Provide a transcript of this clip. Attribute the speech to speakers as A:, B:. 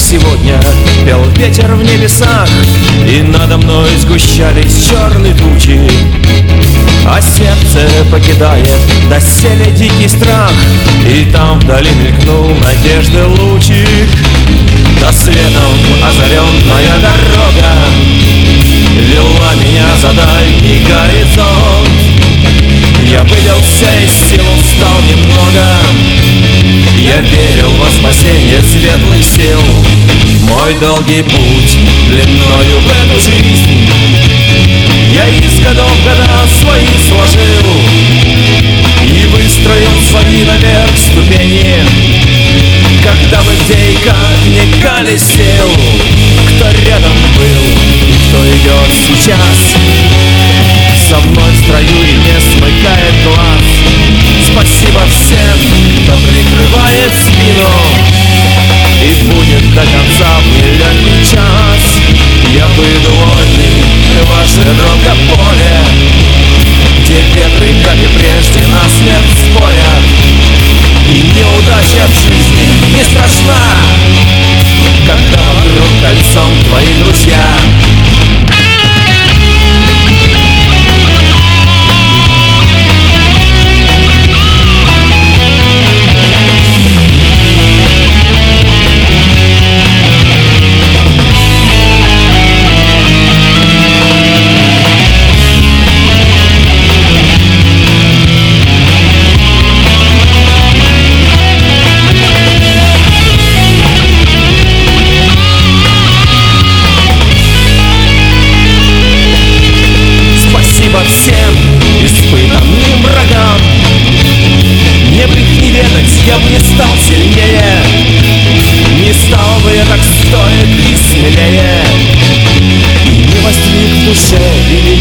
A: сегодня пел ветер в небесах, и надо мной сгущались черные тучи, а сердце покидает доселе дикий страх, и там вдали мелькнул надежды лучик. Да светом озаренная дорога вела меня за дальний горизонт. Я выделся из сил, устал немного, я верил во спасение светлых сил. Мой долгий путь длиною в эту жизнь я из годов в года свои сложил и выстроил свои наверх ступени. Когда бы где и как не колесил, кто рядом был и кто идет сейчас со мной в строю и не смыкает глаз. Спасибо всем, кто прикрывает спину, и будет до конца в нелегкий час. Я выйду вольный в широкое поле, где ветры, как и прежде, на смерть спорят, и неудача в жизни не страшна, когда вокруг кольцом твои друзья. Всем испытанным врагам, мне бы их не ведать, я бы не стал сильнее, не стал бы я так стоек и смелее, и не возник в душе великий